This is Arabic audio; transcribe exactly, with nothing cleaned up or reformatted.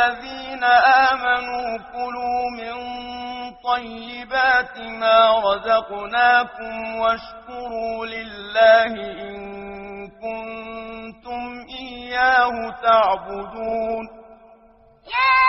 الذين آمنوا كلوا من طيبات ما رزقناكم واشكروا لله إن كنتم إياه تعبدون. يا